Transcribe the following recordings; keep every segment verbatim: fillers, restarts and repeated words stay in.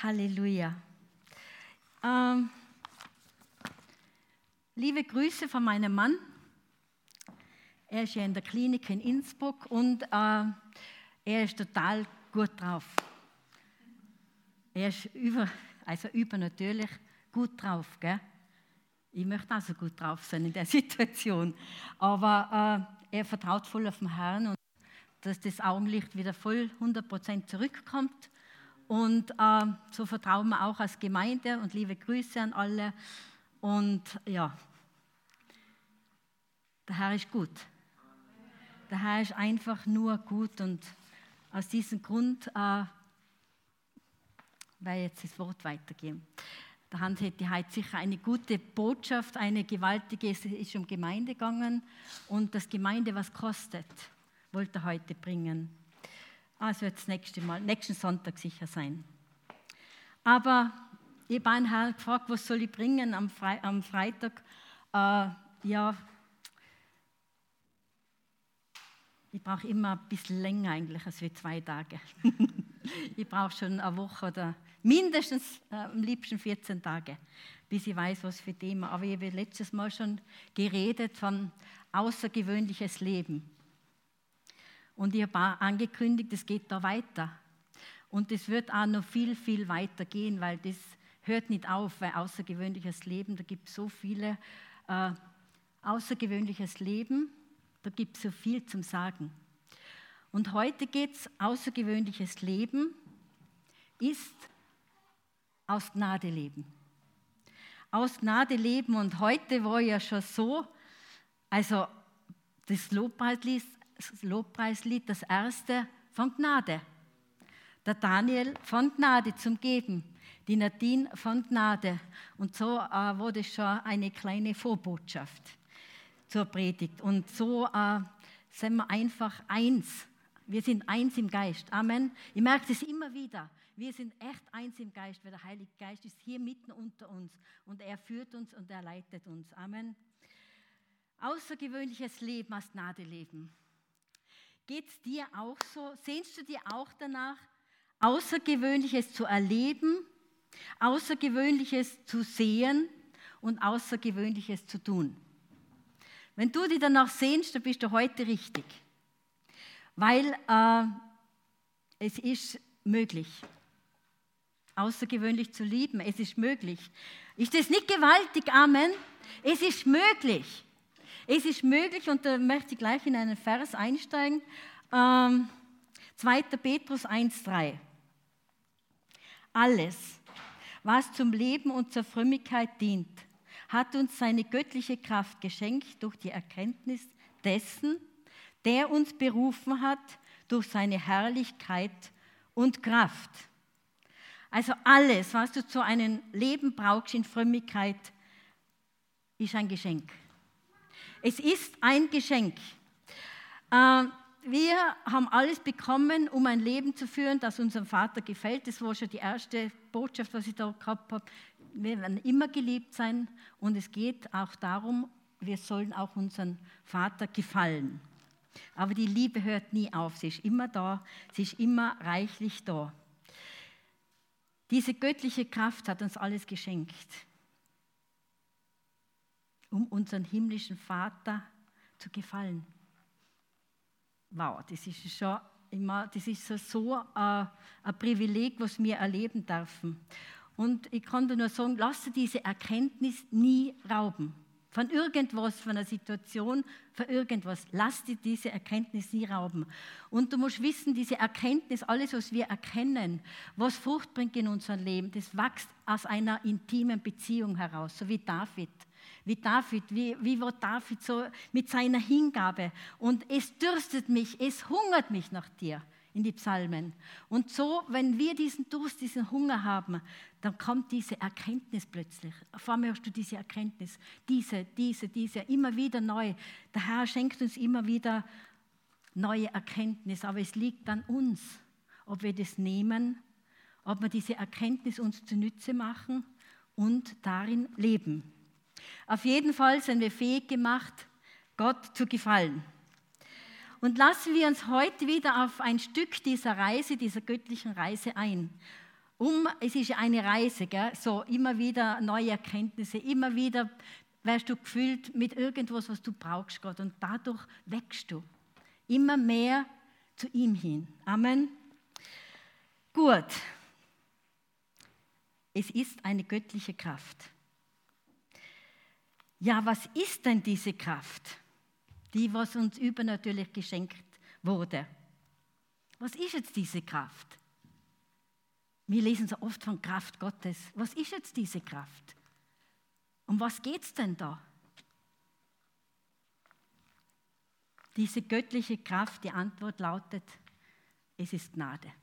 Halleluja. Ähm, liebe Grüße von meinem Mann. Er ist ja in der Klinik in Innsbruck und äh, er ist total gut drauf. Er ist über, also übernatürlich gut drauf. Gell? Ich möchte auch so gut drauf sein in der Situation. Aber äh, er vertraut voll auf den Herrn und dass das Augenlicht wieder voll hundert Prozent zurückkommt. Und äh, so vertrauen wir auch als Gemeinde und liebe Grüße an alle. Und ja, der Herr ist gut. Der Herr ist einfach nur gut und aus diesem Grund äh, werde ich jetzt das Wort weitergeben. Der Hans hätte heute sicher eine gute Botschaft, eine gewaltige, es ist um Gemeinde gegangen und das Gemeinde was kostet, wollte er heute bringen. Also wird das nächste Mal, nächsten Sonntag sicher sein. Aber ich habe einen Herrn gefragt, was soll ich bringen am, Fre- am Freitag? Äh, ja, ich brauche immer ein bisschen länger eigentlich als wie zwei Tage. Ich brauche schon eine Woche oder mindestens äh, am liebsten vierzehn Tage, bis ich weiß, was für Thema. Aber ich habe letztes Mal schon geredet von außergewöhnliches Leben. Und ich habe auch angekündigt, es geht da weiter. Und es wird auch noch viel, viel weiter gehen, weil das hört nicht auf, weil außergewöhnliches Leben, da gibt es so viele äh, außergewöhnliches Leben, da gibt es so viel zum Sagen. Und heute geht es, außergewöhnliches Leben ist aus Gnade leben. Aus Gnade leben und heute war ja schon so, also das Lobpreislied, das Lobpreislied, das erste von Gnade. Der Daniel von Gnade zum Geben, die Nadine von Gnade. Und so äh, wurde schon eine kleine Vorbotschaft zur Predigt. Und so äh, sind wir einfach eins. Wir sind eins im Geist. Amen. Ich merke das immer wieder. Wir sind echt eins im Geist, weil der Heilige Geist ist hier mitten unter uns. Und er führt uns und er leitet uns. Amen. Außergewöhnliches Leben als Gnade leben. Geht es dir auch so? Sehnst du dir auch danach, Außergewöhnliches zu erleben, Außergewöhnliches zu sehen und Außergewöhnliches zu tun? Wenn du dich danach sehnst, dann bist du heute richtig. Weil äh, es ist möglich, außergewöhnlich zu lieben. Es ist möglich. Ist das nicht gewaltig? Amen. Es ist möglich. Es ist möglich, und da möchte ich gleich in einen Vers einsteigen. Ähm, zweiter Petrus eins drei. Alles, was zum Leben und zur Frömmigkeit dient, hat uns seine göttliche Kraft geschenkt durch die Erkenntnis dessen, der uns berufen hat durch seine Herrlichkeit und Kraft. Also alles, was du zu einem Leben brauchst in Frömmigkeit, ist ein Geschenk. Es ist ein Geschenk. Wir haben alles bekommen, um ein Leben zu führen, das unserem Vater gefällt. Das war schon die erste Botschaft, was ich da gehabt habe. Wir werden immer geliebt sein und es geht auch darum, wir sollen auch unserem Vater gefallen. Aber die Liebe hört nie auf, sie ist immer da, sie ist immer reichlich da. Diese göttliche Kraft hat uns alles geschenkt, um unseren himmlischen Vater zu gefallen. Wow, das ist schon immer, das ist so, so äh, ein Privileg, was wir erleben dürfen. Und ich kann dir nur sagen, lass dir diese Erkenntnis nie rauben. Von irgendwas, von einer Situation, von irgendwas. Lass dir diese Erkenntnis nie rauben. Und du musst wissen, diese Erkenntnis, alles, was wir erkennen, was Frucht bringt in unserem Leben, das wächst aus einer intimen Beziehung heraus, so wie David. Wie David, wie, wie war David so mit seiner Hingabe? Und es dürstet mich, es hungert mich nach dir, in die Psalmen. Und so, wenn wir diesen Durst, diesen Hunger haben, dann kommt diese Erkenntnis plötzlich. Auf einmal hast du diese Erkenntnis, diese, diese, diese, immer wieder neu. Der Herr schenkt uns immer wieder neue Erkenntnis, aber es liegt an uns, ob wir das nehmen, ob wir diese Erkenntnis uns zunutze machen und darin leben. Auf jeden Fall sind wir fähig gemacht, Gott zu gefallen. Und lassen wir uns heute wieder auf ein Stück dieser Reise, dieser göttlichen Reise ein. Um, es ist eine Reise, gell? So immer wieder neue Erkenntnisse, immer wieder wirst du gefüllt mit irgendwas, was du brauchst, Gott. Und dadurch wächst du immer mehr zu ihm hin. Amen. Gut. Es ist eine göttliche Kraft. Ja, was ist denn diese Kraft, die was uns übernatürlich geschenkt wurde? Was ist jetzt diese Kraft? Wir lesen so oft von Kraft Gottes. Was ist jetzt diese Kraft? Um was geht es denn da? Diese göttliche Kraft, die Antwort lautet, es ist Gnade.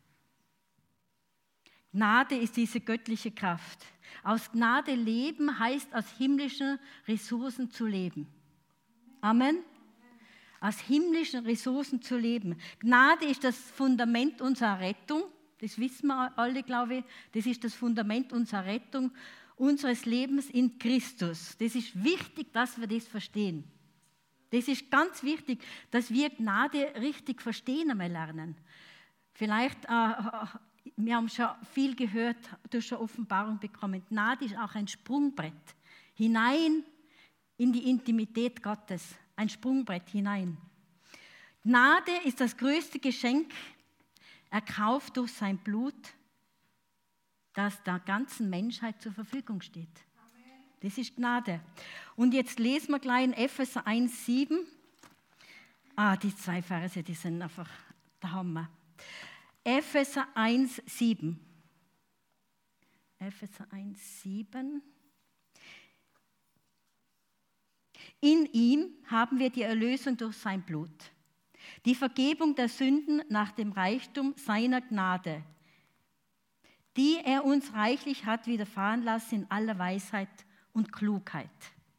Gnade ist diese göttliche Kraft. Aus Gnade leben heißt, aus himmlischen Ressourcen zu leben. Amen. Aus himmlischen Ressourcen zu leben. Gnade ist das Fundament unserer Rettung. Das wissen wir alle, glaube ich. Das ist das Fundament unserer Rettung, unseres Lebens in Christus. Das ist wichtig, dass wir das verstehen. Das ist ganz wichtig, dass wir Gnade richtig verstehen einmal lernen. Vielleicht, äh, wir haben schon viel gehört, du hast schon Offenbarung bekommen. Gnade ist auch ein Sprungbrett hinein in die Intimität Gottes. Ein Sprungbrett hinein. Gnade ist das größte Geschenk, erkauft durch sein Blut, das der ganzen Menschheit zur Verfügung steht. Amen. Das ist Gnade. Und jetzt lesen wir gleich in Epheser eins sieben. Ah, die zwei Verse, die sind einfach der Hammer. Epheser eins sieben. Epheser eins sieben. In ihm haben wir die Erlösung durch sein Blut, die Vergebung der Sünden nach dem Reichtum seiner Gnade, die er uns reichlich hat widerfahren lassen in aller Weisheit und Klugheit.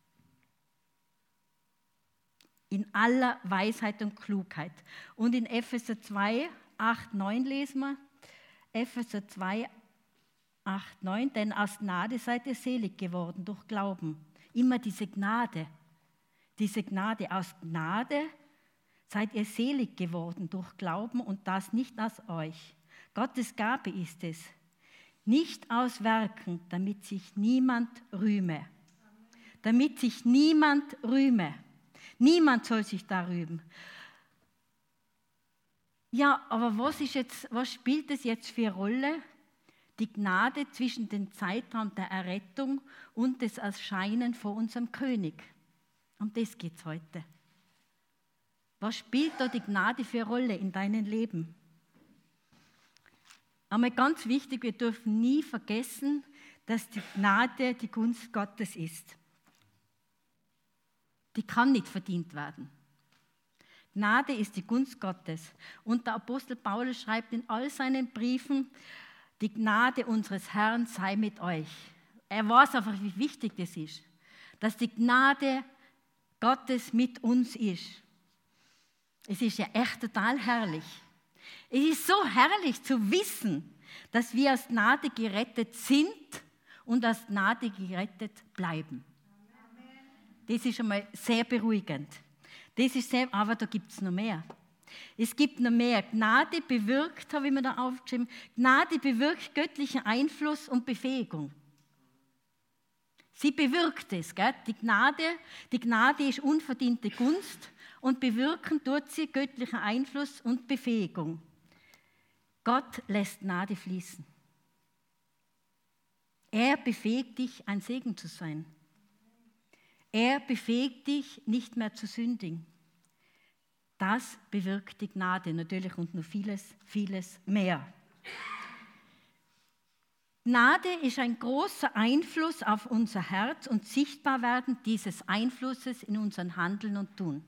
In aller Weisheit und Klugheit. Und in Epheser zwei, acht, neun lesen wir, Epheser zwei, acht, neun, denn aus Gnade seid ihr selig geworden durch Glauben. Immer diese Gnade, diese Gnade, aus Gnade seid ihr selig geworden durch Glauben und das nicht aus euch. Gottes Gabe ist es, nicht aus Werken, damit sich niemand rühme. Damit sich niemand rühme. Niemand soll sich da rühmen. Ja, aber was, ist jetzt, was spielt es jetzt für eine Rolle? Die Gnade zwischen dem Zeitraum der Errettung und das Erscheinen vor unserem König. Um das geht es heute. Was spielt da die Gnade für eine Rolle in deinem Leben? Einmal ganz wichtig, wir dürfen nie vergessen, dass die Gnade die Gunst Gottes ist. Die kann nicht verdient werden. Gnade ist die Gunst Gottes. Und der Apostel Paulus schreibt in all seinen Briefen, die Gnade unseres Herrn sei mit euch. Er weiß einfach, wie wichtig das ist, dass die Gnade Gottes mit uns ist. Es ist ja echt total herrlich. Es ist so herrlich zu wissen, dass wir aus Gnade gerettet sind und aus Gnade gerettet bleiben. Das ist schon mal sehr beruhigend. Das ist sehr, aber da gibt es noch mehr. Es gibt noch mehr. Gnade bewirkt, habe ich mir da aufgeschrieben, Gnade bewirkt göttlichen Einfluss und Befähigung. Sie bewirkt es. Gell? Die Gnade, die Gnade ist unverdiente Gunst und bewirken tut sie göttlichen Einfluss und Befähigung. Gott lässt Gnade fließen. Er befähigt dich, ein Segen zu sein. Er befähigt dich, nicht mehr zu sündigen. Das bewirkt die Gnade natürlich und noch vieles, vieles mehr. Gnade ist ein großer Einfluss auf unser Herz und Sichtbarwerden dieses Einflusses in unserem Handeln und Tun.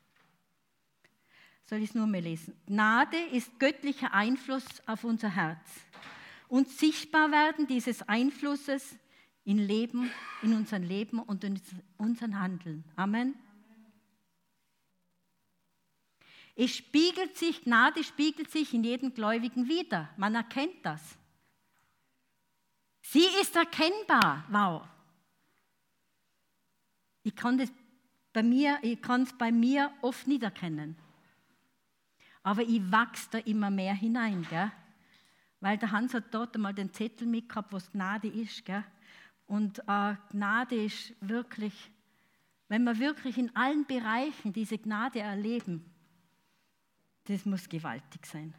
Soll ich es nur mal lesen? Gnade ist göttlicher Einfluss auf unser Herz und Sichtbarwerden dieses Einflusses in Leben, in unserem Leben und in unserem Handeln. Amen. Es spiegelt sich, Gnade spiegelt sich in jedem Gläubigen wider. Man erkennt das. Sie ist erkennbar. Wow. Ich kann das bei mir, ich kann es bei mir oft nicht erkennen. Aber ich wachse da immer mehr hinein, gell? weil der Hans hat dort einmal den Zettel mitgehabt, was Gnade ist. Gell? Und äh, Gnade ist wirklich, wenn wir wirklich in allen Bereichen diese Gnade erleben, das muss gewaltig sein.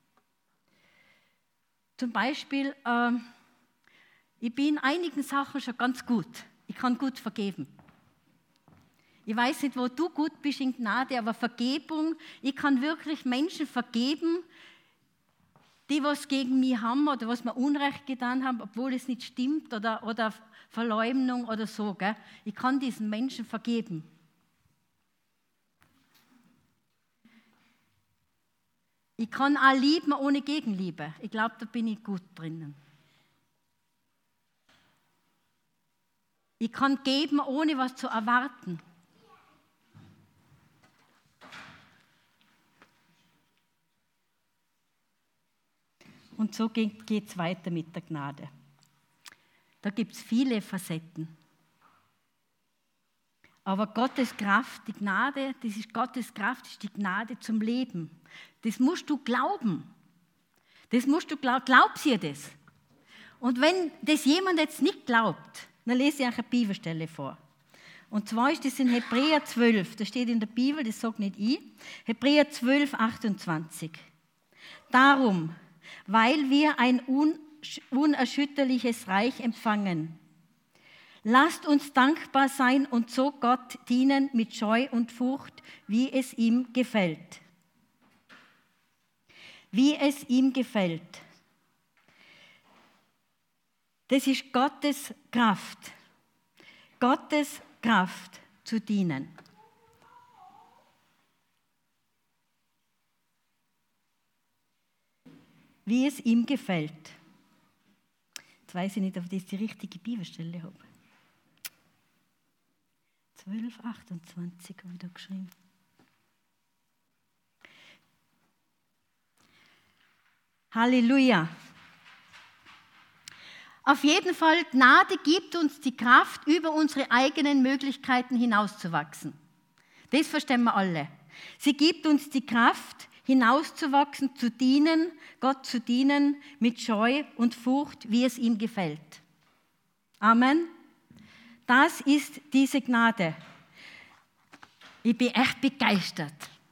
Zum Beispiel, äh, ich bin in einigen Sachen schon ganz gut. Ich kann gut vergeben. Ich weiß nicht, wo du gut bist in Gnade, aber Vergebung, ich kann wirklich Menschen vergeben, die was gegen mich haben oder was mir Unrecht getan haben, obwohl es nicht stimmt oder, oder Verleumdung oder so. Gell? Ich kann diesen Menschen vergeben. Ich kann auch lieben ohne Gegenliebe. Ich glaube, da bin ich gut drinnen. Ich kann geben, ohne was zu erwarten. Und so geht es weiter mit der Gnade. Da gibt es viele Facetten. Aber Gottes Kraft, die Gnade, das ist Gottes Kraft, das ist die Gnade zum Leben. Das musst du glauben. Das musst du glauben. Glaubst du das? Und wenn das jemand jetzt nicht glaubt, dann lese ich euch eine Bibelstelle vor. Und zwar ist das in Hebräer zwölf, das steht in der Bibel, das sagt nicht ich. Hebräer zwölf, achtundzwanzig. Darum, weil wir ein unerschütterliches Reich empfangen, lasst uns dankbar sein und so Gott dienen mit Scheu und Furcht, wie es ihm gefällt. Wie es ihm gefällt. Das ist Gottes Kraft. Gottes Kraft zu dienen. Wie es ihm gefällt. Jetzt weiß ich nicht, ob ich die richtige Bibelstelle habe. zwölf, achtundzwanzig habe ich da geschrieben. Halleluja. Auf jeden Fall, Gnade gibt uns die Kraft, über unsere eigenen Möglichkeiten hinauszuwachsen. Das verstehen wir alle. Sie gibt uns die Kraft, hinauszuwachsen, zu dienen, Gott zu dienen, mit Scheu und Furcht, wie es ihm gefällt. Amen. Das ist diese Gnade. Ich bin echt begeistert.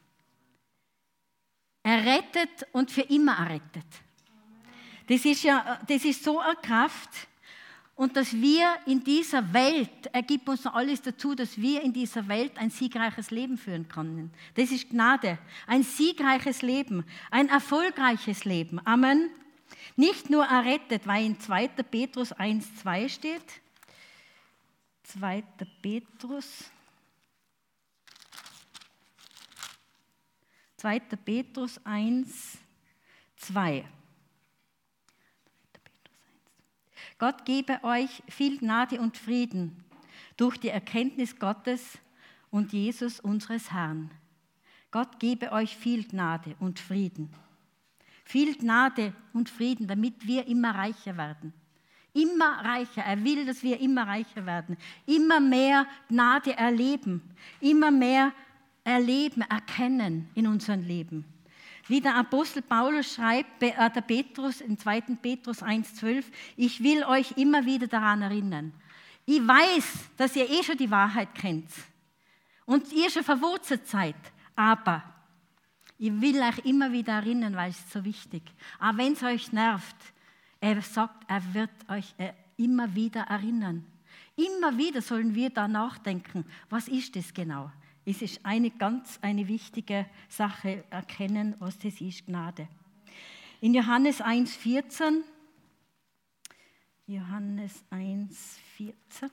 Errettet und für immer errettet. Das ist ja, das ist so eine Kraft. Und dass wir in dieser Welt, er gibt uns noch alles dazu, dass wir in dieser Welt ein siegreiches Leben führen können. Das ist Gnade. Ein siegreiches Leben, ein erfolgreiches Leben. Amen. Nicht nur errettet, weil in zweiter Petrus eins, zwei steht. zweiter Petrus. zweiter Petrus eins, zwei. Gott gebe euch viel Gnade und Frieden durch die Erkenntnis Gottes und Jesus unseres Herrn. Gott gebe euch viel Gnade und Frieden. Viel Gnade und Frieden, damit wir immer reicher werden. Immer reicher. Er will, dass wir immer reicher werden. Immer mehr Gnade erleben. Immer mehr erleben, erkennen in unserem Leben. Wie der Apostel Paulus schreibt, der Petrus in zweiter Petrus eins, zwölf, ich will euch immer wieder daran erinnern. Ich weiß, dass ihr eh schon die Wahrheit kennt und ihr schon verwurzelt seid, aber ich will euch immer wieder erinnern, weil es ist so wichtig. Auch wenn es euch nervt, er sagt, er wird euch immer wieder erinnern. Immer wieder sollen wir da nachdenken, was ist das genau? Es ist eine ganz eine wichtige Sache, erkennen, was das ist, Gnade. In Johannes eins, vierzehn, Johannes eins, vierzehn,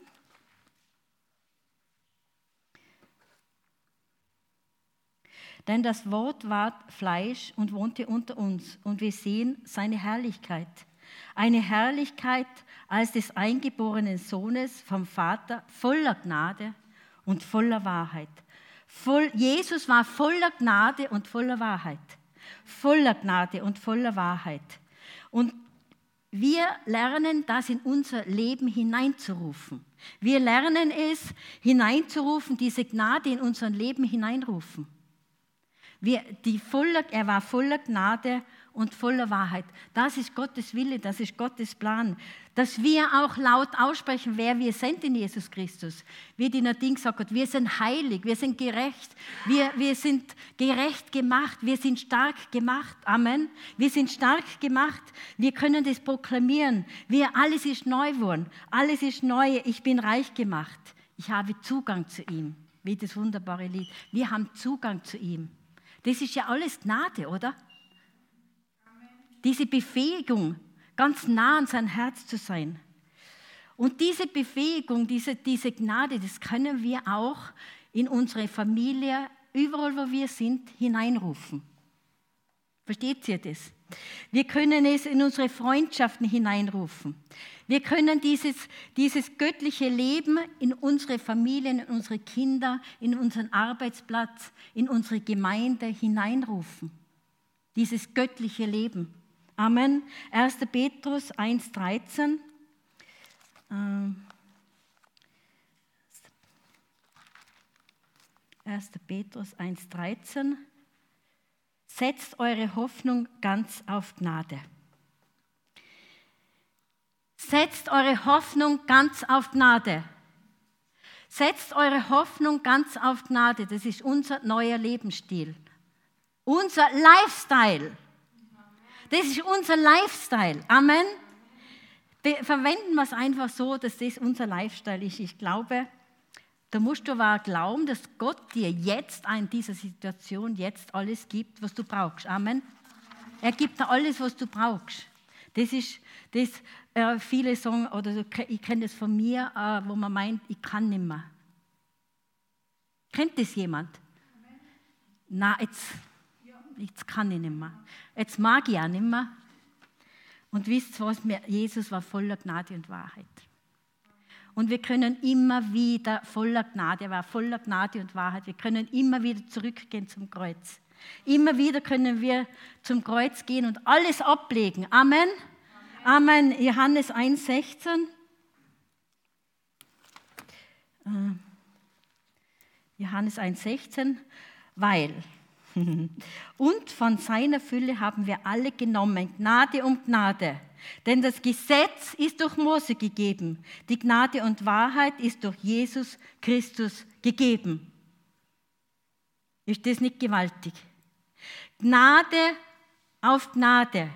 denn das Wort ward Fleisch und wohnte unter uns, und wir sehen seine Herrlichkeit. Eine Herrlichkeit als des eingeborenen Sohnes vom Vater, voller Gnade und voller Wahrheit. Voll, Jesus war voller Gnade und voller Wahrheit. Voller Gnade und voller Wahrheit. Und wir lernen das in unser Leben hineinzurufen. Wir lernen es hineinzurufen, diese Gnade in unser Leben hineinrufen. Wir, die voller, er war voller Gnade und voller Wahrheit. Das ist Gottes Wille, das ist Gottes Plan. Dass wir auch laut aussprechen, wer wir sind in Jesus Christus. Wie die Nadine gesagt hat, wir sind heilig, wir sind gerecht, wir, wir sind gerecht gemacht, wir sind stark gemacht. Amen. Wir sind stark gemacht, wir können das proklamieren. Wir, alles ist neu geworden, alles ist neu, ich bin reich gemacht. Ich habe Zugang zu ihm, wie das wunderbare Lied. Wir haben Zugang zu ihm. Das ist ja alles Gnade, oder? Diese Befähigung, ganz nah an sein Herz zu sein. Und diese Befähigung, diese, diese Gnade, das können wir auch in unsere Familie, überall wo wir sind, hineinrufen. Versteht ihr das? Wir können es in unsere Freundschaften hineinrufen. Wir können dieses, dieses göttliche Leben in unsere Familien, in unsere Kinder, in unseren Arbeitsplatz, in unsere Gemeinde hineinrufen. Dieses göttliche Leben. Amen. erster Petrus eins dreizehn. erster Petrus eins dreizehn. Setzt eure Hoffnung ganz auf Gnade. Setzt eure Hoffnung ganz auf Gnade. Setzt eure Hoffnung ganz auf Gnade. Das ist unser neuer Lebensstil. Unser Lifestyle. Das ist unser Lifestyle. Amen. Verwenden wir es einfach so, dass das unser Lifestyle ist. Ich glaube, da musst du aber glauben, dass Gott dir jetzt in dieser Situation jetzt alles gibt, was du brauchst. Amen. Er gibt dir alles, was du brauchst. Das ist, das, äh, viele sagen, oder ich kenne das von mir, äh, wo man meint, ich kann nicht mehr. Kennt das jemand? Na, jetzt, jetzt kann ich nicht mehr. Jetzt mag ich auch nicht mehr. Und wisst ihr was, Jesus war voller Gnade und Wahrheit. Und wir können immer wieder voller Gnade, er war voller Gnade und Wahrheit, wir können immer wieder zurückgehen zum Kreuz. Immer wieder können wir zum Kreuz gehen und alles ablegen. Amen. Amen. Amen. Johannes eins sechzehn. Johannes eins sechzehn, weil und von seiner Fülle haben wir alle genommen, Gnade um Gnade. Denn das Gesetz ist durch Mose gegeben, die Gnade und Wahrheit ist durch Jesus Christus gegeben. Ist das nicht gewaltig? Gnade auf Gnade.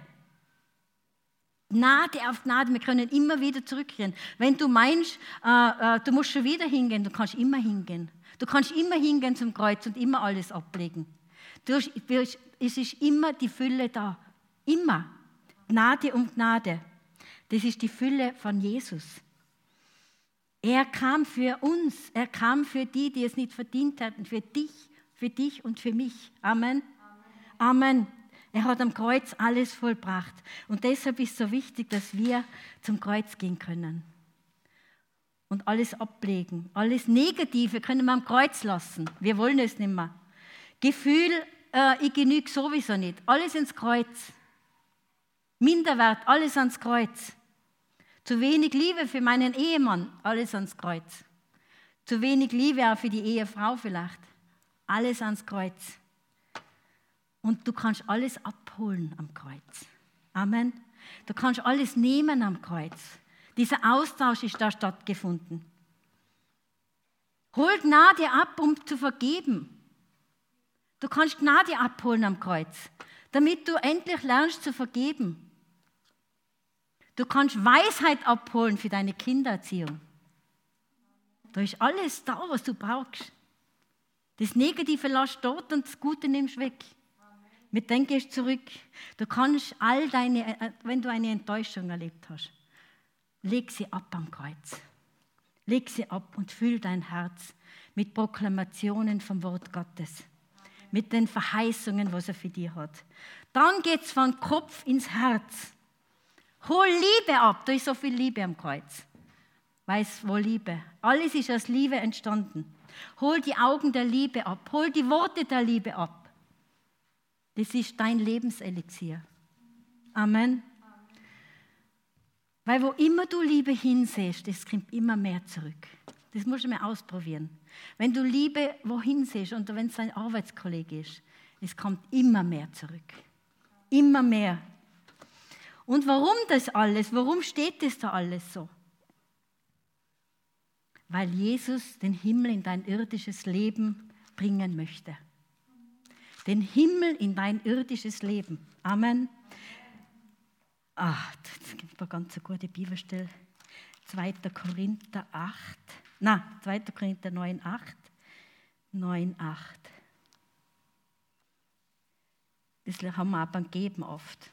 Gnade auf Gnade, wir können immer wieder zurückgehen. Wenn du meinst, äh, äh, du musst schon wieder hingehen, du kannst immer hingehen. Du kannst immer hingehen zum Kreuz und immer alles ablegen. Du, es ist immer die Fülle da. Immer. Gnade um Gnade. Das ist die Fülle von Jesus. Er kam für uns. Er kam für die, die es nicht verdient hatten. Für dich, für dich und für mich. Amen. Amen. Amen. Er hat am Kreuz alles vollbracht. Und deshalb ist es so wichtig, dass wir zum Kreuz gehen können. Und alles ablegen. Alles Negative können wir am Kreuz lassen. Wir wollen es nicht mehr. Gefühl, äh, ich genüge sowieso nicht. Alles ins Kreuz. Minderwert, alles ans Kreuz. Zu wenig Liebe für meinen Ehemann, alles ans Kreuz. Zu wenig Liebe auch für die Ehefrau vielleicht. Alles ans Kreuz. Und du kannst alles abholen am Kreuz. Amen. Du kannst alles nehmen am Kreuz. Dieser Austausch ist da stattgefunden. Hol Gnade ab, um zu vergeben. Du kannst Gnade abholen am Kreuz, damit du endlich lernst zu vergeben. Du kannst Weisheit abholen für deine Kindererziehung. Da ist alles da, was du brauchst. Das Negative lässt dort und das Gute nimmst weg. Mit dem gehst du zurück. Du kannst all deine, wenn du eine Enttäuschung erlebt hast, leg sie ab am Kreuz. Leg sie ab und füll dein Herz mit Proklamationen vom Wort Gottes. Mit den Verheißungen, was er für dich hat. Dann geht es von Kopf ins Herz. Hol Liebe ab, da ist so viel Liebe am Kreuz. Weiß wo Liebe? Alles ist aus Liebe entstanden. Hol die Augen der Liebe ab, hol die Worte der Liebe ab. Das ist dein Lebenselixier. Amen. Weil wo immer du Liebe hinsehst, das kommt immer mehr zurück. Das musst du mal ausprobieren. Wenn du Liebe wohin siehst und wenn es dein Arbeitskollege ist, es kommt immer mehr zurück. immer mehr. Und warum das alles? Warum steht das da alles so? Weil Jesus den Himmel in dein irdisches Leben bringen möchte. Den Himmel in dein irdisches Leben. Amen. Ah, das gibt eine ganz gute Bibelstelle. zweiter Korinther acht. Nein, zweiter Korinther neun, acht. neun, acht. Das haben wir auch beim Geben oft.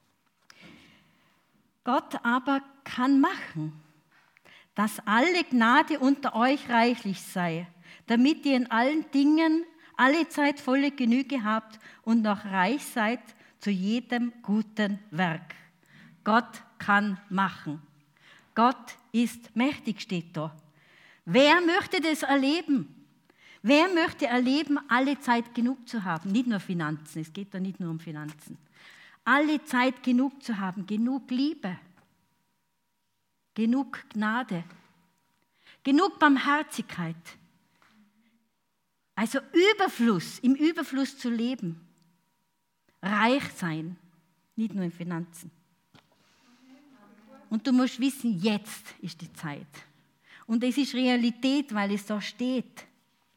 Gott aber kann machen, dass alle Gnade unter euch reichlich sei, damit ihr in allen Dingen alle Zeit volle Genüge habt und noch reich seid zu jedem guten Werk. Gott kann machen. Gott ist mächtig, steht da. Wer möchte das erleben? Wer möchte erleben, alle Zeit genug zu haben? Nicht nur Finanzen, es geht da nicht nur um Finanzen. Alle Zeit genug zu haben, genug Liebe, genug Gnade, genug Barmherzigkeit. Also Überfluss, im Überfluss zu leben, reich sein, nicht nur in Finanzen. Und du musst wissen, jetzt ist die Zeit. Und es ist Realität, weil es da steht.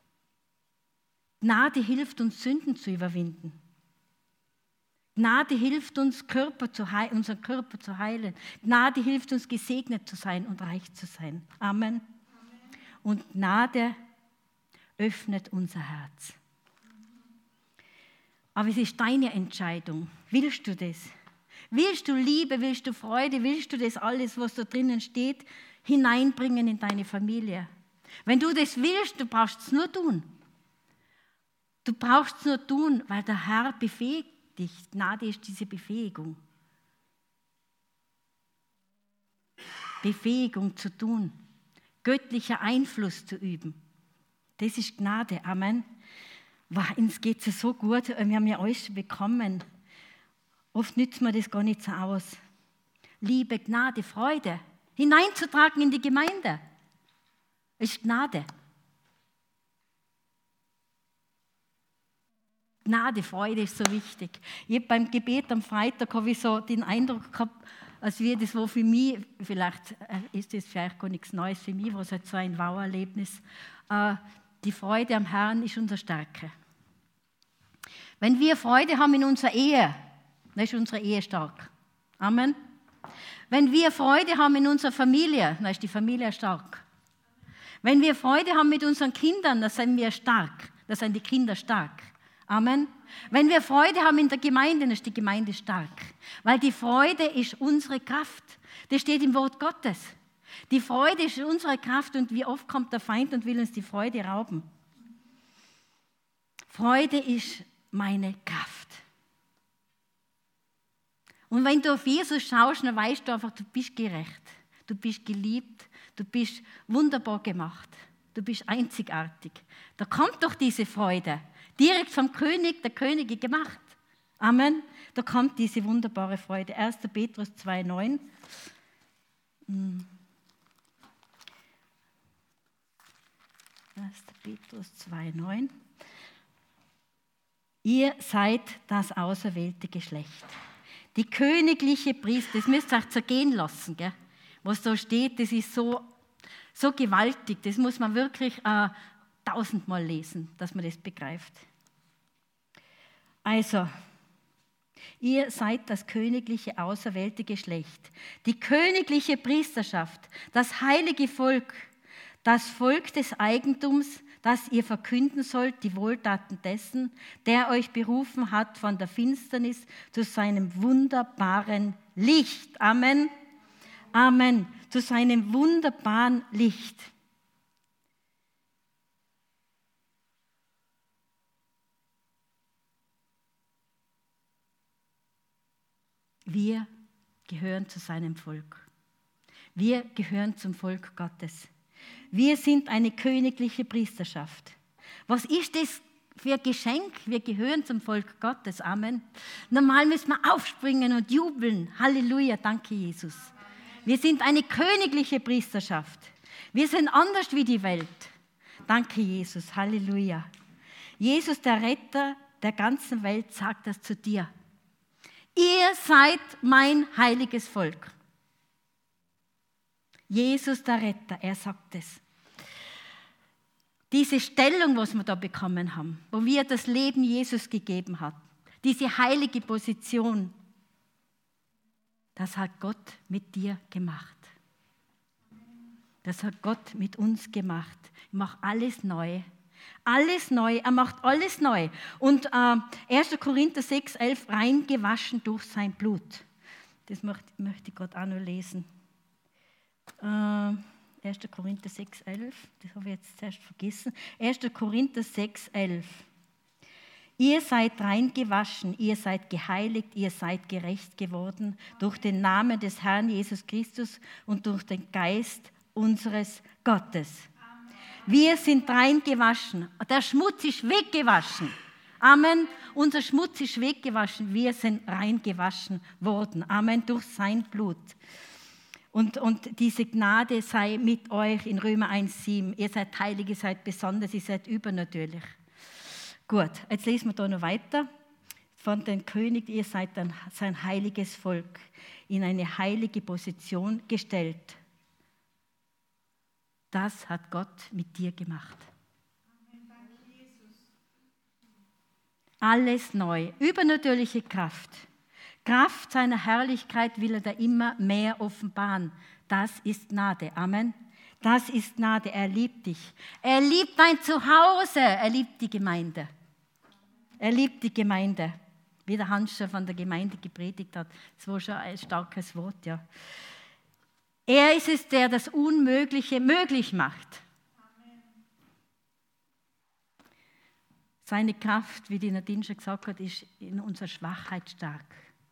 Gnade hilft uns, Sünden zu überwinden. Gnade hilft uns, Körper zu heil- unseren Körper zu heilen. Gnade hilft uns, gesegnet zu sein und reich zu sein. Amen. Amen. Und Gnade öffnet unser Herz. Aber es ist deine Entscheidung. Willst du das? Willst du Liebe, willst du Freude, willst du das alles, was da drinnen steht, hineinbringen in deine Familie? Wenn du das willst, du brauchst es nur tun. Du brauchst es nur tun, weil der Herr befähigt dich. Gnade ist diese Befähigung. Befähigung zu tun. Göttlicher Einfluss zu üben. Das ist Gnade. Amen. Wow, uns geht es so gut. Wir haben ja alles schon bekommen. Oft nützt man das gar nicht so aus. Liebe, Gnade, Freude hineinzutragen in die Gemeinde. Ist Gnade. Gnade, Freude ist so wichtig. Ich habe beim Gebet am Freitag habe ich so den Eindruck gehabt, als wäre das wo für mich, vielleicht ist das vielleicht gar nichts Neues für mich, was halt so ein Wow-Erlebnis. Die Freude am Herrn ist unsere Stärke. Wenn wir Freude haben in unserer Ehe, dann ist unsere Ehe stark. Amen. Wenn wir Freude haben in unserer Familie, dann ist die Familie stark. Wenn wir Freude haben mit unseren Kindern, dann sind wir stark. Dann sind die Kinder stark. Amen. Wenn wir Freude haben in der Gemeinde, dann ist die Gemeinde stark. Weil die Freude ist unsere Kraft. Das steht im Wort Gottes. Die Freude ist unsere Kraft und wie oft kommt der Feind und will uns die Freude rauben. Freude ist meine Kraft. Und wenn du auf Jesus schaust, dann weißt du einfach, du bist gerecht, du bist geliebt, du bist wunderbar gemacht, du bist einzigartig. Da kommt doch diese Freude, direkt vom König, der Könige gemacht. Amen. Da kommt diese wunderbare Freude. erster Petrus zwei neun. erster Petrus zwei neun. Ihr seid das auserwählte Geschlecht. Die königliche Priester, das müsst ihr euch zergehen lassen, gell? Was da steht, das ist so, so gewaltig, das muss man wirklich äh, tausendmal lesen, dass man das begreift. Also, ihr seid das königliche auserwählte Geschlecht, die königliche Priesterschaft, das heilige Volk, das Volk des Eigentums, das ihr verkünden sollt, die Wohltaten dessen, der euch berufen hat von der Finsternis zu seinem wunderbaren Licht. Amen. Amen. Zu seinem wunderbaren Licht. Wir gehören zu seinem Volk. Wir gehören zum Volk Gottes. Wir sind eine königliche Priesterschaft. Was ist das für ein Geschenk? Wir gehören zum Volk Gottes. Amen. Normal müssen wir aufspringen und jubeln. Halleluja, danke Jesus. Wir sind eine königliche Priesterschaft. Wir sind anders wie die Welt. Danke Jesus, Halleluja. Jesus, der Retter der ganzen Welt, sagt das zu dir. Ihr seid mein heiliges Volk. Jesus, der Retter, er sagt es. Diese Stellung, was wir da bekommen haben, wo wir das Leben Jesus gegeben hat, diese heilige Position, das hat Gott mit dir gemacht. Das hat Gott mit uns gemacht. Er macht alles neu. Alles neu. Er macht alles neu. Und äh, erster Korinther sechs, elf, rein gewaschen durch sein Blut. Das möchte, möchte ich gerade auch noch lesen. Äh, erster Korinther sechs, elf. Das habe ich jetzt zuerst vergessen. erster Korinther sechs, elf. Ihr seid rein gewaschen, ihr seid geheiligt, ihr seid gerecht geworden durch den Namen des Herrn Jesus Christus und durch den Geist unseres Gottes. Amen. Wir sind rein gewaschen. Der Schmutz ist weggewaschen. Amen. Unser Schmutz ist weggewaschen. Wir sind rein gewaschen worden. Amen. Durch sein Blut. Und, und diese Gnade sei mit euch in Römer eins, sieben. Ihr seid heilig, ihr seid besonders, ihr seid übernatürlich. Gut, jetzt lesen wir da noch weiter. Von den König, ihr seid dann sein heiliges Volk, in eine heilige Position gestellt. Das hat Gott mit dir gemacht. Alles neu, übernatürliche Kraft. Kraft seiner Herrlichkeit will er da immer mehr offenbaren. Das ist Gnade. Amen. Das ist Gnade. Er liebt dich. Er liebt dein Zuhause. Er liebt die Gemeinde. Er liebt die Gemeinde. Wie der Hans schon von der Gemeinde gepredigt hat. Das war schon ein starkes Wort, ja. Er ist es, der das Unmögliche möglich macht. Amen. Seine Kraft, wie die Nadine schon gesagt hat, ist in unserer Schwachheit stark.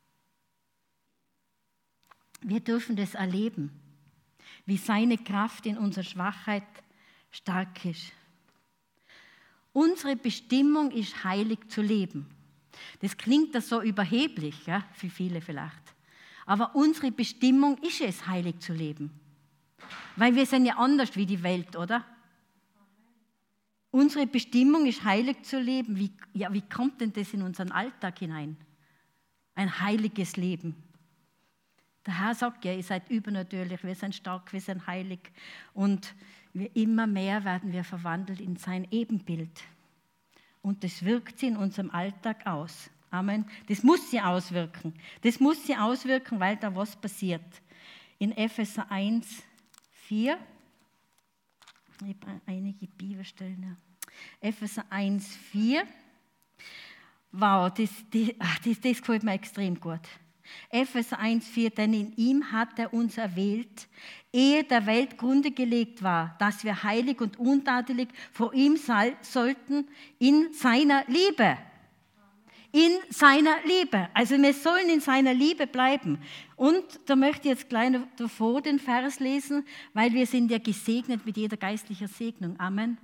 Wir dürfen das erleben, wie seine Kraft in unserer Schwachheit stark ist. Unsere Bestimmung ist, heilig zu leben. Das klingt das so überheblich, ja, für viele vielleicht. Aber unsere Bestimmung ist es, heilig zu leben. Weil wir sind ja anders wie die Welt, oder? Unsere Bestimmung ist, heilig zu leben. Wie, ja, wie kommt denn das in unseren Alltag hinein? Ein heiliges Leben. Der Herr sagt ja, ihr seid übernatürlich, wir sind stark, wir sind heilig. Und wir, immer mehr werden wir verwandelt in sein Ebenbild. Und das wirkt sich in unserem Alltag aus. Amen. Das muss sie auswirken. Das muss sie auswirken, weil da was passiert. In Epheser eins, vier. Ich habe einige Bibelstellen. Ja. Epheser eins, vier. Wow, das, das, das, das gefällt mir extrem gut. Epheser eins, vier. Denn in ihm hat er uns erwählt, ehe der Welt Grunde gelegt war, dass wir heilig und untadelig vor ihm sollten in seiner Liebe. In seiner Liebe. Also wir sollen in seiner Liebe bleiben. Und da möchte ich jetzt gleich davor den Vers lesen, weil wir sind ja gesegnet mit jeder geistlichen Segnung. Amen.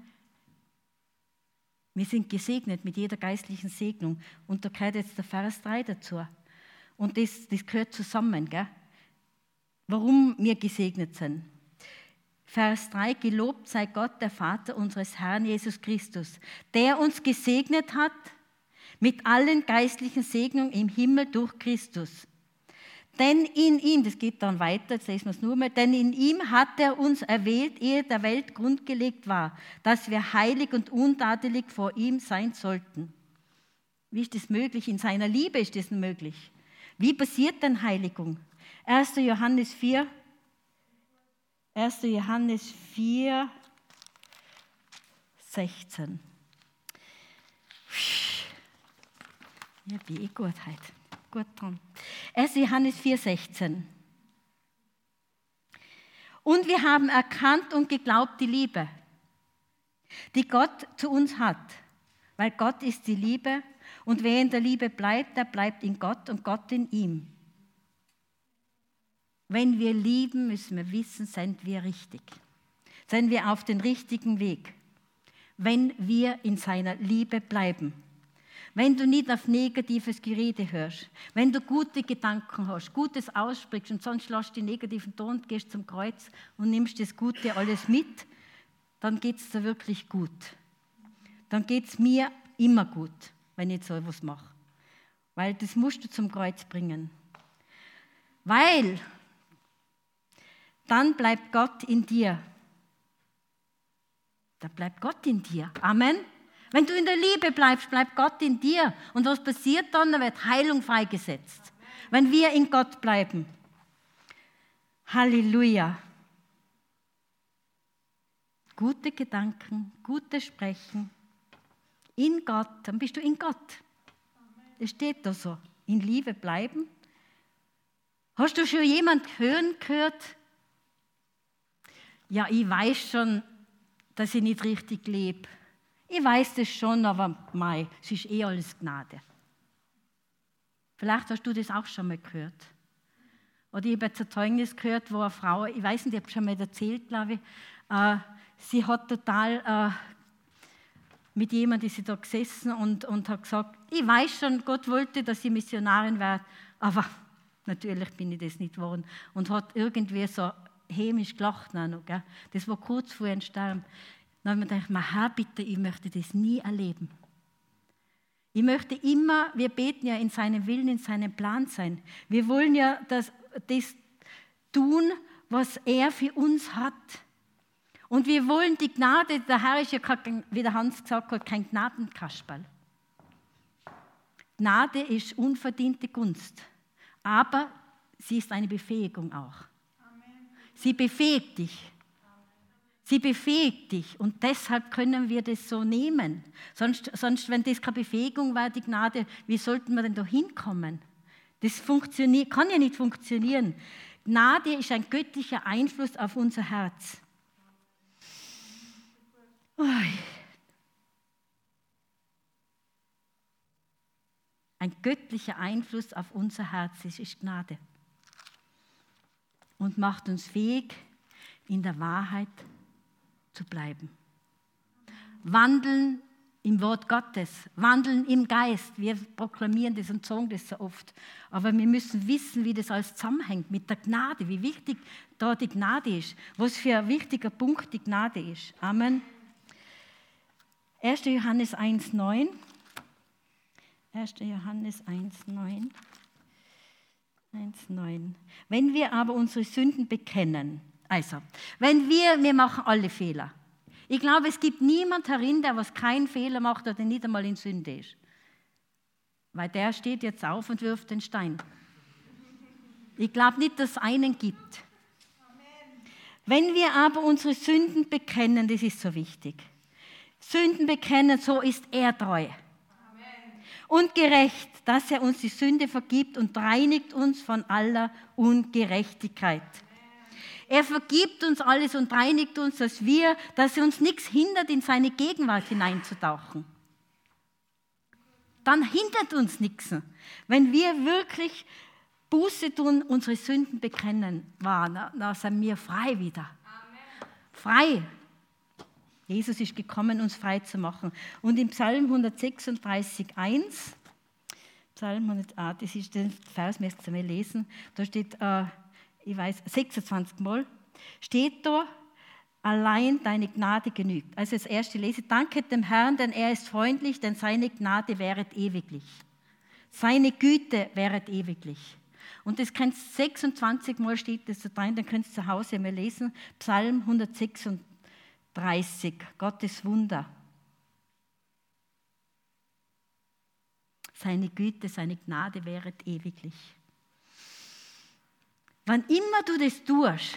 Wir sind gesegnet mit jeder geistlichen Segnung. Und da gehört jetzt der Vers drei dazu. Und das, das gehört zusammen, gell? Warum wir gesegnet sind. Vers drei, gelobt sei Gott, der Vater unseres Herrn Jesus Christus, der uns gesegnet hat mit allen geistlichen Segnungen im Himmel durch Christus. Denn in ihm, das geht dann weiter, jetzt lesen wir es nur mal, denn in ihm hat er uns erwählt, ehe der Welt grundgelegt war, dass wir heilig und untadelig vor ihm sein sollten. Wie ist das möglich? In seiner Liebe ist das möglich. Wie passiert denn Heiligung? erster Johannes vier, erster Johannes vier, sechzehn. Ja, wie eh gut heute. Gut dran. erster Johannes vier, sechzehn. Und wir haben erkannt und geglaubt die Liebe, die Gott zu uns hat. Weil Gott ist die Liebe und wer in der Liebe bleibt, der bleibt in Gott und Gott in ihm. Wenn wir lieben, müssen wir wissen, sind wir richtig. Sind wir auf dem richtigen Weg. Wenn wir in seiner Liebe bleiben. Wenn du nicht auf negatives Gerede hörst, wenn du gute Gedanken hast, Gutes aussprichst und sonst lässt die negativen Ton und gehst zum Kreuz und nimmst das Gute alles mit, dann geht es dir wirklich gut. Dann geht es mir immer gut, wenn ich so etwas mache. Weil das musst du zum Kreuz bringen. Weil dann bleibt Gott in dir. Da bleibt Gott in dir. Amen. Wenn du in der Liebe bleibst, bleibt Gott in dir. Und was passiert dann? Da wird Heilung freigesetzt. Wenn wir in Gott bleiben. Halleluja. Gute Gedanken, gutes Sprechen. In Gott, dann bist du in Gott. Es steht da so. In Liebe bleiben. Hast du schon jemand hören gehört? Ja, ich weiß schon, dass ich nicht richtig lebe. Ich weiß das schon, aber mei, es ist eh alles Gnade. Vielleicht hast du das auch schon mal gehört. Oder ich habe jetzt ein Zeugnis gehört, wo eine Frau, ich weiß nicht, ich habe schon mal erzählt, glaube ich, äh, sie hat total äh, mit jemandem ist sie da gesessen und, und hat gesagt, ich weiß schon, Gott wollte, dass ich Missionarin werde, aber natürlich bin ich das nicht geworden. Und hat irgendwie so hämisch gelacht noch, gell? Das war kurz vor ihrem Sterben. Dann habe ich mir gedacht, Herr, bitte, ich möchte das nie erleben. Ich möchte immer, wir beten ja in seinem Willen, in seinem Plan sein. Wir wollen ja das, das tun, was er für uns hat. Und wir wollen die Gnade, der Herr ist ja, kein, wie der Hans gesagt hat, kein Gnadenkasperl. Gnade ist unverdiente Gunst, aber sie ist eine Befähigung auch. Amen. Sie befähigt dich. Sie befähigt dich und deshalb können wir das so nehmen. Sonst, sonst wenn das keine Befähigung war, die Gnade, wie sollten wir denn da hinkommen? Das funktioniert, kann ja nicht funktionieren. Gnade ist ein göttlicher Einfluss auf unser Herz. Ui. Ein göttlicher Einfluss auf unser Herz, das ist Gnade. Und macht uns fähig, in der Wahrheit zu bleiben. Wandeln im Wort Gottes, wandeln im Geist. Wir proklamieren das und sagen das so oft. Aber wir müssen wissen, wie das alles zusammenhängt mit der Gnade, wie wichtig da die Gnade ist, was für ein wichtiger Punkt die Gnade ist. Amen. erster Johannes eins neun. erster Johannes eins neun. eins neun. Wenn wir aber unsere Sünden bekennen, also, wenn wir, wir machen alle Fehler. Ich glaube, es gibt niemand herin, der was keinen Fehler macht oder nicht einmal in Sünde ist. Weil der steht jetzt auf und wirft den Stein. Ich glaube nicht, dass es einen gibt. Wenn wir aber unsere Sünden bekennen, das ist so wichtig. Sünden bekennen, so ist er treu. Und gerecht, dass er uns die Sünde vergibt und reinigt uns von aller Ungerechtigkeit. Er vergibt uns alles und reinigt uns, dass wir, dass er uns nichts hindert, in seine Gegenwart hineinzutauchen. Dann hindert uns nichts. Wenn wir wirklich Buße tun, unsere Sünden bekennen, dann sind wir frei wieder. Amen. Frei. Jesus ist gekommen, uns frei zu machen. Und im Psalm hundertsechsunddreißig, eins, Psalm hundert, ah, das ist der Vers, müsst ihr mal lesen, da steht, äh, ich weiß, sechsundzwanzig Mal, steht da, allein deine Gnade genügt. Also das erste lese, danke dem Herrn, denn er ist freundlich, denn seine Gnade währet ewiglich. Seine Güte währet ewiglich. Und das könnt sechsundzwanzig Mal steht das da drin, dann könnt ihr zu Hause mal lesen, Psalm hundertsechsunddreißig, Gottes Wunder. Seine Güte, seine Gnade währet ewiglich. Wann immer du das tust,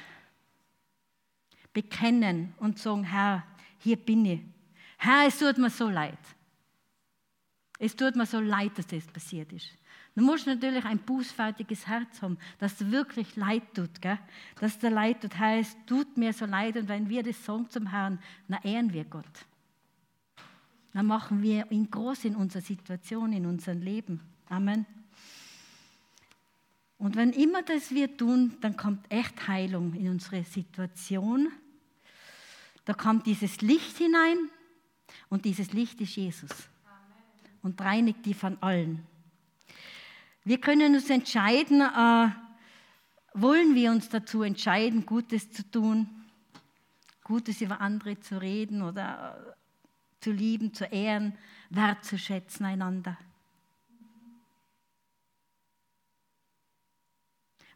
bekennen und sagen, Herr, hier bin ich. Herr, es tut mir so leid. Es tut mir so leid, dass das passiert ist. Du musst natürlich ein bußfertiges Herz haben, dass dir wirklich leid tut. Gell? Dass dir leid tut. Herr, es tut mir so leid. Und wenn wir das sagen zum Herrn, dann ehren wir Gott. Dann machen wir ihn groß in unserer Situation, in unserem Leben. Amen. Und wenn immer das wir tun, dann kommt echt Heilung in unsere Situation. Da kommt dieses Licht hinein und dieses Licht ist Jesus. Amen. Und reinigt die von allen. Wir können uns entscheiden, äh, wollen wir uns dazu entscheiden, Gutes zu tun, Gutes über andere zu reden oder äh, zu lieben, zu ehren, wertzuschätzen einander.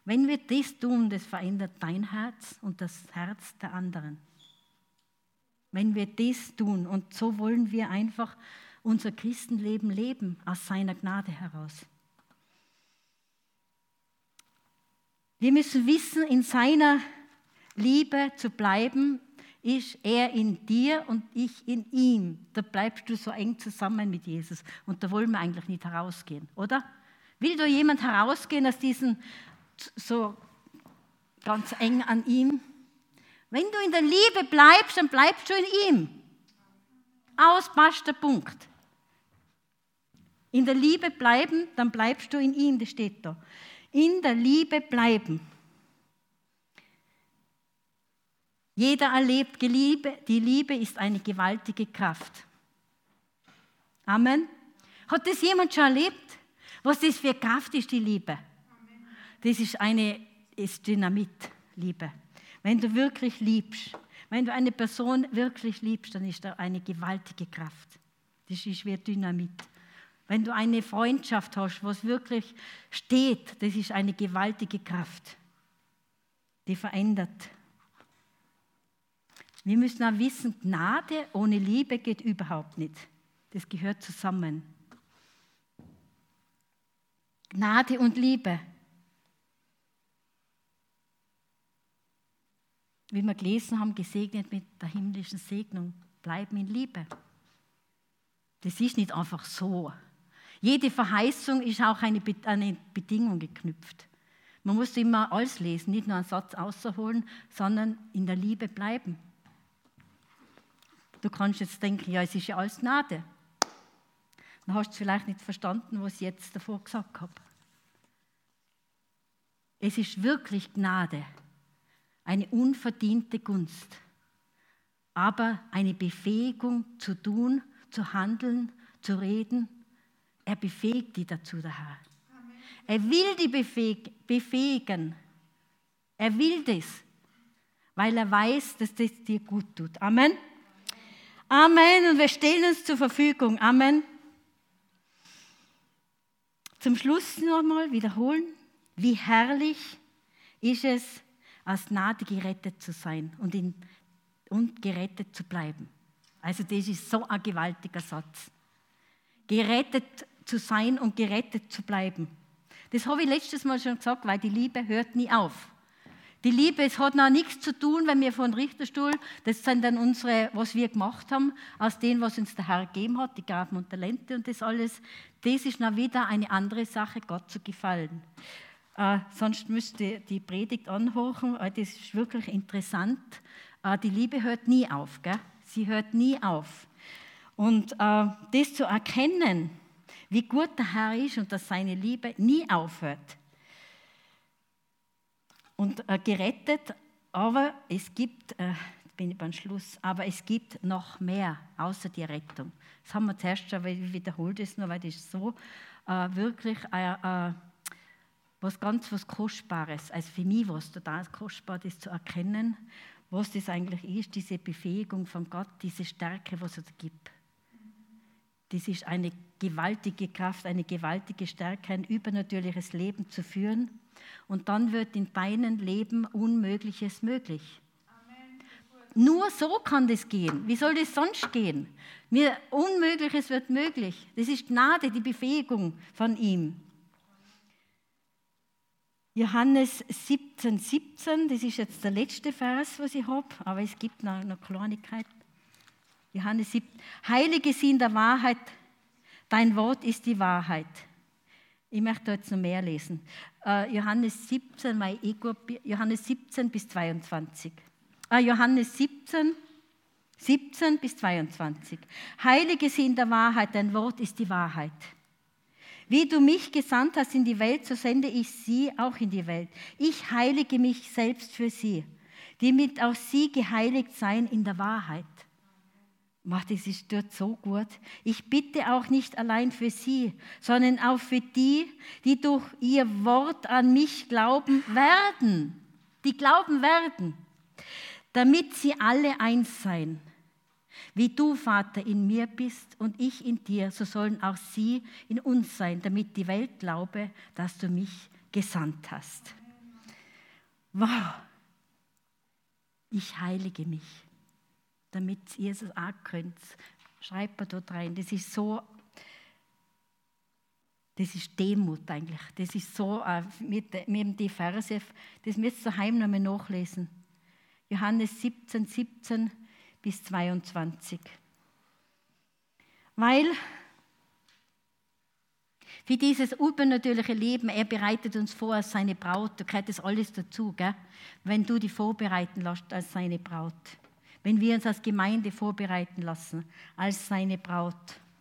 Wenn wir das tun, das verändert dein Herz und das Herz der anderen. Wenn wir das tun, und so wollen wir einfach unser Christenleben leben, aus seiner Gnade heraus. Wir müssen wissen, in seiner Liebe zu bleiben, ist er in dir und ich in ihm. Da bleibst du so eng zusammen mit Jesus. Und da wollen wir eigentlich nicht herausgehen, oder? Will da jemand herausgehen aus diesem so ganz eng an ihm? Wenn du in der Liebe bleibst, dann bleibst du in ihm. Aus, passt der Punkt. In der Liebe bleiben, dann bleibst du in ihm, das steht da. In der Liebe bleiben. Jeder erlebt Liebe, die Liebe ist eine gewaltige Kraft. Amen. Hat das jemand schon erlebt? Was das für Kraft ist, die Liebe? Das ist eine ist Dynamit, Liebe. Wenn du wirklich liebst, wenn du eine Person wirklich liebst, dann ist da eine gewaltige Kraft. Das ist wie Dynamit. Wenn du eine Freundschaft hast, was wirklich steht, das ist eine gewaltige Kraft, die verändert. Wir müssen auch wissen, Gnade ohne Liebe geht überhaupt nicht. Das gehört zusammen. Gnade und Liebe. Wie wir gelesen haben, gesegnet mit der himmlischen Segnung, bleiben in Liebe. Das ist nicht einfach so. Jede Verheißung ist auch eine eine Bedingung geknüpft. Man muss immer alles lesen, nicht nur einen Satz außerholen, sondern in der Liebe bleiben. Du kannst jetzt denken, ja, es ist ja alles Gnade. Dann hast du vielleicht nicht verstanden, was ich jetzt davor gesagt habe. Es ist wirklich Gnade, eine unverdiente Gunst, aber eine Befähigung zu tun, zu handeln, zu reden. Er befähigt die dazu, der Herr. Amen. Er will die befähigen. Er will das, weil er weiß, dass das dir gut tut. Amen. Amen. Und wir stellen uns zur Verfügung. Amen. Zum Schluss nochmal wiederholen. Wie herrlich ist es, aus Gnade gerettet zu sein und, in, und gerettet zu bleiben. Also das ist so ein gewaltiger Satz. Gerettet zu sein und gerettet zu bleiben. Das habe ich letztes Mal schon gesagt, weil die Liebe hört nie auf. Die Liebe, es hat noch nichts zu tun, wenn wir von Richterstuhl, das sind dann unsere, was wir gemacht haben, aus dem, was uns der Herr gegeben hat, die Gaben und Talente und das alles, das ist noch wieder eine andere Sache, Gott zu gefallen. Äh, sonst müsst ihr die Predigt anhören, äh, das ist wirklich interessant. Äh, die Liebe hört nie auf, gell? Sie hört nie auf. Und äh, das zu erkennen, wie gut der Herr ist und dass seine Liebe nie aufhört. Und äh, gerettet, aber es gibt, äh, bin ich beim Schluss, aber es gibt noch mehr außer die Rettung. Das haben wir zuerst schon, weil ich wiederhole das nur, weil das ist so äh, wirklich äh, äh, was ganz was Kostbares. Also für mich war es total kostbar, das zu erkennen, was das eigentlich ist, diese Befähigung von Gott, diese Stärke, was er gibt. Das ist eine gewaltige Kraft, eine gewaltige Stärke, ein übernatürliches Leben zu führen. Und dann wird in deinem Leben Unmögliches möglich. Amen. Nur so kann das gehen. Wie soll das sonst gehen? Mir Unmögliches wird möglich. Das ist Gnade, die Befähigung von ihm. Johannes siebzehn, siebzehn, das ist jetzt der letzte Vers, was ich habe, aber es gibt noch eine Kleinigkeit. Johannes siebzehn, Heilige sind der Wahrheit, dein Wort ist die Wahrheit. Ich möchte jetzt noch mehr lesen. Uh, Johannes siebzehn, mein Ego, Johannes siebzehn bis zweiundzwanzig. Uh, Johannes siebzehn, siebzehn bis zweiundzwanzig. Heilige sind der Wahrheit, dein Wort ist die Wahrheit. Wie du mich gesandt hast in die Welt, so sende ich sie auch in die Welt. Ich heilige mich selbst für sie, damit auch sie geheiligt seien in der Wahrheit. Macht, das ist dort so gut. Ich bitte auch nicht allein für sie, sondern auch für die, die durch ihr Wort an mich glauben werden. Die glauben werden, damit sie alle eins seien. Wie du, Vater, in mir bist und ich in dir, so sollen auch sie in uns sein, damit die Welt glaube, dass du mich gesandt hast. wow, ich heilige mich, damit ihr es auch könnt. Schreibt man dort rein. Das ist so, das ist Demut eigentlich. Das ist so, äh, mit, mit die Verse, das müsst ihr daheim nochmal nachlesen. Johannes siebzehn, siebzehn bis zweiundzwanzig. Weil für dieses übernatürliche Leben, er bereitet uns vor als seine Braut, da gehört das alles dazu, gell? Wenn du dich vorbereiten lässt als seine Braut. Wenn wir uns als Gemeinde vorbereiten lassen als seine Braut.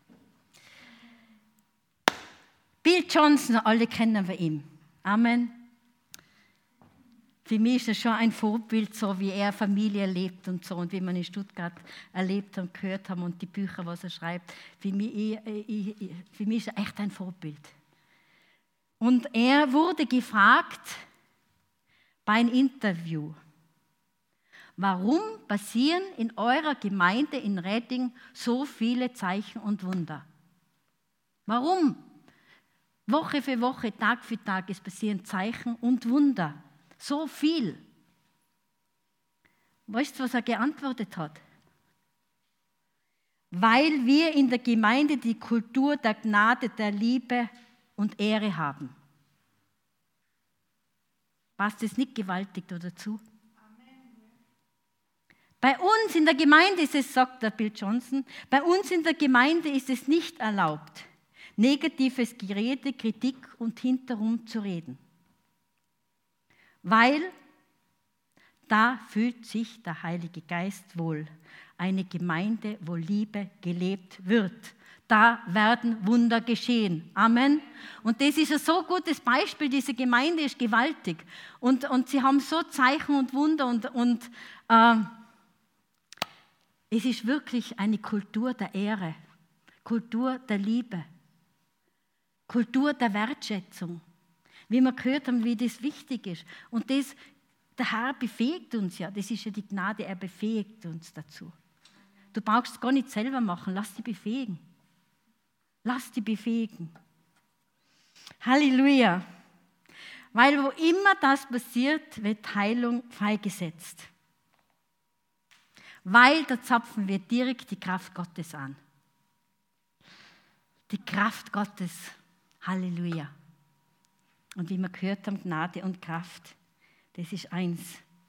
Bill Johnson, alle kennen wir ihn. Amen. Für mich ist er schon ein Vorbild, so wie er Familie lebt und so und wie man in Stuttgart erlebt und gehört haben und die Bücher, was er schreibt. Für mich, ich, ich, für mich ist er echt ein Vorbild. Und er wurde gefragt bei einem Interview, warum passieren in eurer Gemeinde in Redding so viele Zeichen und Wunder? Warum? Woche für Woche, Tag für Tag, es passieren Zeichen und Wunder. So viel. Weißt du, was er geantwortet hat? Weil wir in der Gemeinde die Kultur der Gnade, der Liebe und Ehre haben. Passt es nicht gewaltig dazu? Bei uns in der Gemeinde ist es, sagt der Bill Johnson, bei uns in der Gemeinde ist es nicht erlaubt, negatives Gerede, Kritik und hinterrum zu reden. Weil da fühlt sich der Heilige Geist wohl. Eine Gemeinde, wo Liebe gelebt wird. Da werden Wunder geschehen. Amen. Und das ist ein so gutes Beispiel. Diese Gemeinde ist gewaltig. Und, und sie haben so Zeichen und Wunder. Und, und äh, es ist wirklich eine Kultur der Ehre. Kultur der Liebe. Kultur der Wertschätzung. Wie wir gehört haben, wie das wichtig ist. Und das, der Herr befähigt uns ja. Das ist ja die Gnade, er befähigt uns dazu. Du brauchst es gar nicht selber machen, lass dich befähigen. Lass dich befähigen. Halleluja. Weil wo immer das passiert, wird Heilung freigesetzt. Weil da zapfen wir direkt die Kraft Gottes an. Die Kraft Gottes. Halleluja. Und wie wir gehört haben, Gnade und Kraft, das ist eins.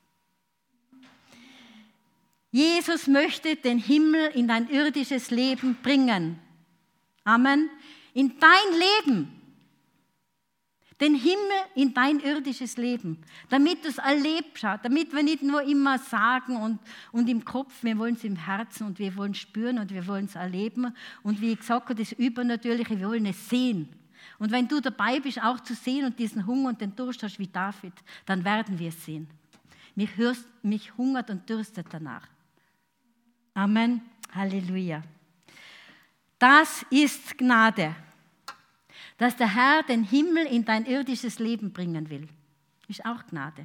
Jesus möchte den Himmel in dein irdisches Leben bringen. Amen. In dein Leben. Den Himmel in dein irdisches Leben. Damit du es erlebst, damit wir nicht nur immer sagen und, und im Kopf, wir wollen es im Herzen und wir wollen es spüren und wir wollen es erleben. Und wie ich gesagt habe, das Übernatürliche, wir wollen es sehen. Und wenn du dabei bist, auch zu sehen und diesen Hunger und den Durst hast wie David, dann werden wir es sehen. Mich, hörst, mich hungert und dürstet danach. Amen. Halleluja. Das ist Gnade, dass der Herr den Himmel in dein irdisches Leben bringen will. Ist auch Gnade.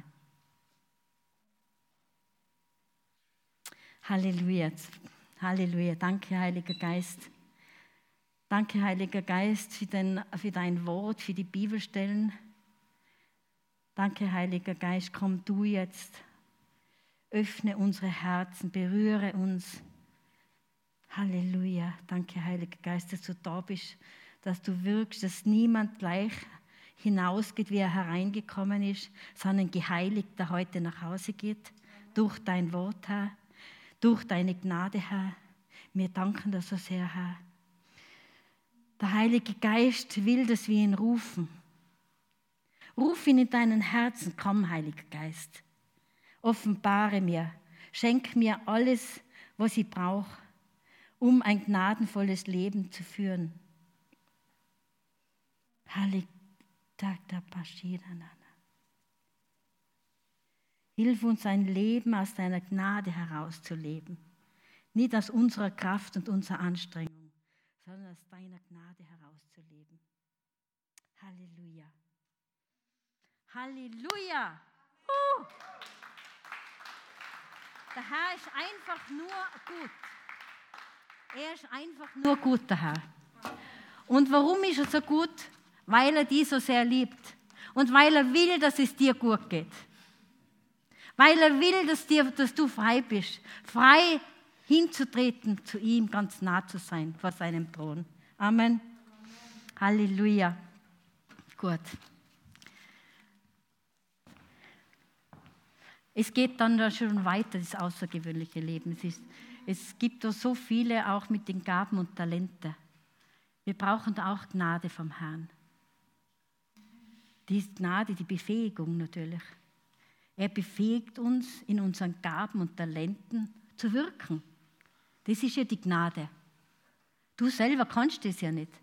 Halleluja. Halleluja. Danke, Heiliger Geist. Danke, Heiliger Geist, für dein, für dein Wort, für die Bibelstellen. Danke, Heiliger Geist, komm du jetzt. Öffne unsere Herzen, berühre uns. Halleluja. Danke, Heiliger Geist, dass du da bist, dass du wirkst, dass niemand gleich hinausgeht, wie er hereingekommen ist, sondern geheiligt, der heute nach Hause geht. Durch dein Wort, Herr, durch deine Gnade, Herr. Wir danken dir so sehr, Herr. Der Heilige Geist will, dass wir ihn rufen. Ruf ihn in deinen Herzen. Komm, Heiliger Geist. Offenbare mir. Schenk mir alles, was ich brauche, um ein gnadenvolles Leben zu führen. Heiliger Geist, hilf uns, ein Leben aus deiner Gnade herauszuleben. Nicht aus unserer Kraft und unserer Anstrengung, sondern aus deiner Gnade herauszuleben. Halleluja. Halleluja. Uh. Der Herr ist einfach nur gut. Er ist einfach nur gut, der Herr. Und warum ist er so gut? Weil er dich so sehr liebt. Und weil er will, dass es dir gut geht. weil er will, dass, dir, dass du frei bist, frei hinzutreten, zu ihm ganz nah zu sein, vor seinem Thron. Amen. Halleluja. Gut. Es geht dann da schon weiter, das außergewöhnliche Leben. Es, ist, es gibt da so viele, auch mit den Gaben und Talenten. Wir brauchen da auch Gnade vom Herrn. Die Gnade, die Befähigung natürlich. Er befähigt uns, in unseren Gaben und Talenten zu wirken. Das ist ja die Gnade. Du selber kannst das ja nicht.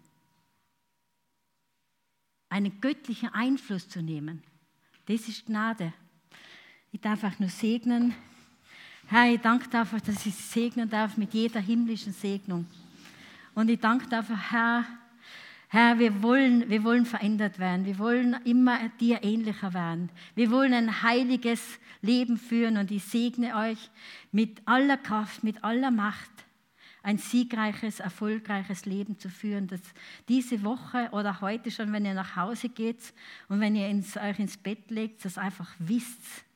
Einen göttlichen Einfluss zu nehmen, das ist Gnade. Ich darf auch nur segnen. Herr, ich danke dir einfach, dass ich segnen darf mit jeder himmlischen Segnung. Und ich danke dir einfach, Herr, Herr, wir wollen, wir wollen verändert werden. Wir wollen immer dir ähnlicher werden. Wir wollen ein heiliges Leben führen und ich segne euch mit aller Kraft, mit aller Macht, ein siegreiches, erfolgreiches Leben zu führen, dass diese Woche oder heute schon, wenn ihr nach Hause geht und wenn ihr ins, euch ins Bett legt, dass einfach wisst,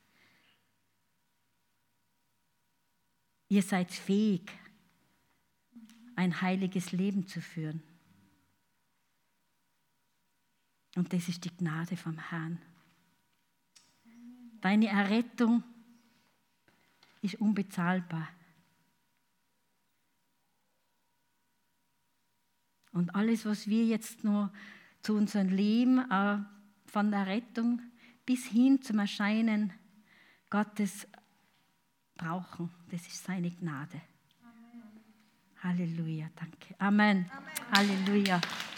ihr seid fähig, ein heiliges Leben zu führen. Und das ist die Gnade vom Herrn. Deine Errettung ist unbezahlbar. Und alles, was wir jetzt noch zu unserem Leben, äh, von der Rettung bis hin zum Erscheinen Gottes brauchen, das ist seine Gnade. Amen. Halleluja, danke. Amen. Amen. Halleluja.